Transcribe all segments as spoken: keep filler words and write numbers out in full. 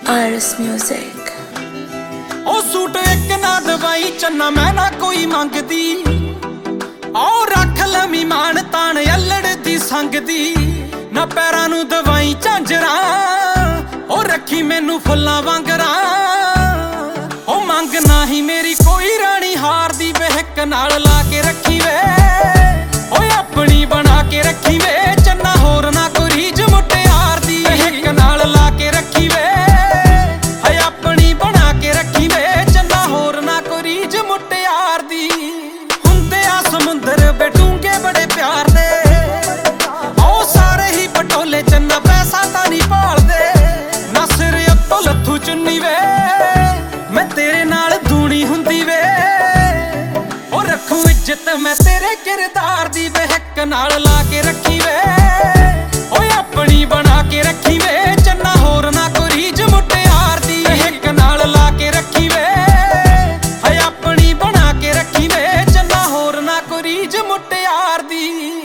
Iris Music। ओ suit एक ना दवाई चन्ना मैं ना कोई मंगदी, ओ रख लमी मान तान अल्लड़ दी संग दी। ना पैरां नूं दवाई झांजरां, ओ रखी मैनू फुल्लां वांगरां। ओ मंग ना ही मेरी कोई रानी हार दी, बहक नाल ला के रखी वे, ओ अपनी बना के रखी वे। चन्ना होर ना कोई रीझ मुटियार दी, बहक नाल ला के रखी वे, है अपनी बना के रखी वे। चन्ना होर ना कोई रीझ मुटियार दी। हुंदे आ समुंदर बेडूंगे बड़े प्यार दे, ओ सारे ही पटोले चन्ना पैसा तां नहीं भालदे। ना सिर उत्तों लत्थू चुन्नी वे, मैं तेरे नाल दूनी हुंदी वे। ओ रखूं इज्जत मैं तेरे किरदार दी, बहक नाल ला के रखी वे, ओ अपनी बना के रखी वे। चन्ना होर ना कोई रीझ मुटियार दी, बहक नाल ला के रखी वे, है अपनी बना के रखी वे। चन्ना होर ना कोई रीझ मुटियार दी।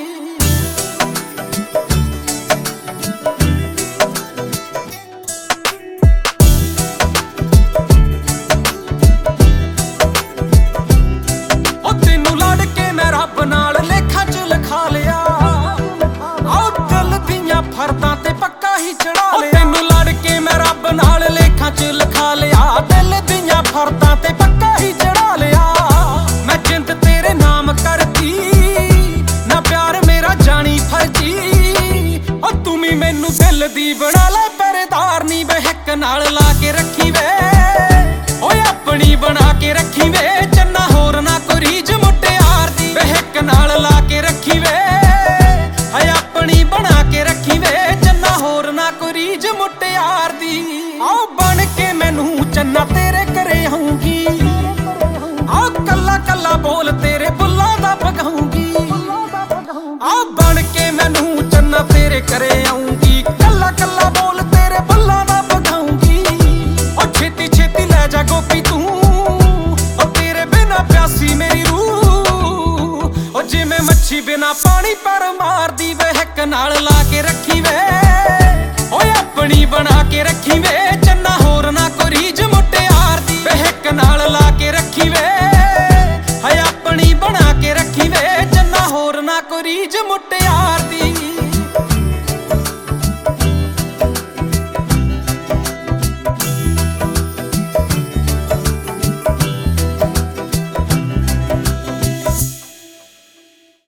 फरदां ते पक्का ही चढ़ा लिया, तैनू लड़ के मैं रब नाल लेखां च लिखा लिया। दिल दियां फरदां ते पक्का ही चढ़ा लिया, मैं जिंद तेरे नाम करती। ना प्यार मेरा जानी फर्जी, ओ तुमी मैनू दिल दी बना ले पहरेदार नी, बहक नाल ला के रखी वे, ओ अपनी बना के रखी वे। चन्ना होर ना कोई रीझ मुटियार दी, बहक नाल ला के रखी वे, है अपनी बना के रखी वे। चन्ना होर ना कोई रीझ मुटियार दी। आओ बन के मैनू चन्ना तेरे घरे आऊंगी, आओ कल्ला कल्ला बोल तेरे बुल्लां दा पगाऊंगी। आओ बन के मैनू चन्ना तेरे घरे आऊंगी, कल्ला कल्ला बोल तेरे बुल्लां दा पगाऊंगी। ओ छेती छेती लै जा गोपी तू, ओ तेरे बिना प्यासी मेरी रूह। ओ जिवें मच्छी बिना पानी पर मार दी, बहक नाल ला के रखी वे, ओ अपनी बना के रखी वे। चन्ना होर ना कोई रीझ मुटियार दी, बहक नाल ला के रखी वे, है अपनी बना के रखी वे। चन्ना होर ना कोई रीझ मुटियार